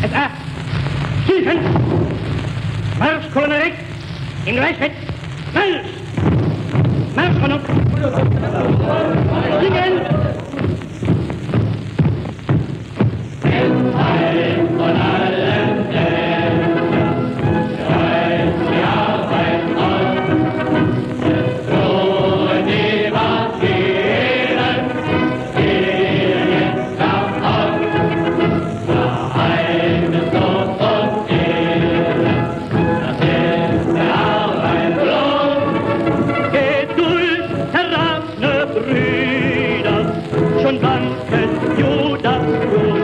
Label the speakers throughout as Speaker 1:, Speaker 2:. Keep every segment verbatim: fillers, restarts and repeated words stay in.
Speaker 1: S A, schießen! Marsch, Kolonne rechts, in Gleichschritt, Marsch! Marsch, Kolonne! Singen! In Heim von allen Ländern schreit die Arbeit auf. Es drohen die Maschinen, gehen jetzt am Haus. Daheim ist Not und Elend, das ist der Arbeit Lohn. Geduld, errafene Brüder, schon wanket Judas Blut.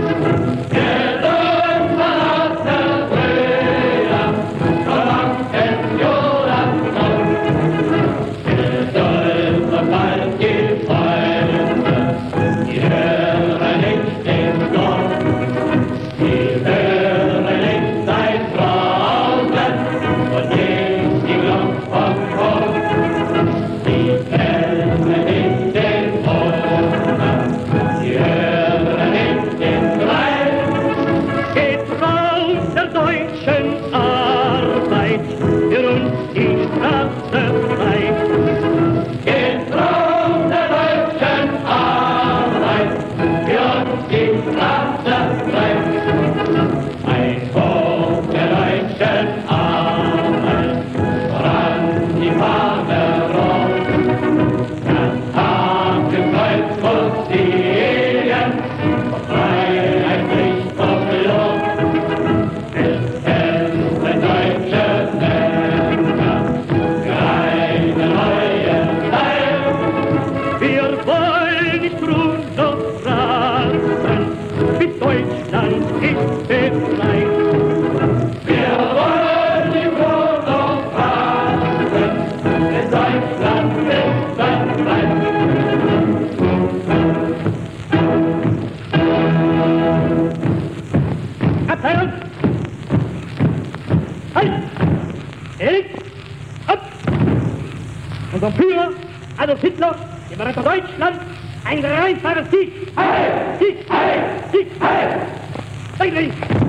Speaker 1: Unser Führer, Adolf Hitler, dem Retter Deutschland, ein greifbares Sieg! Heil! Sieg! Heil! Sieg! Heil! Sieg!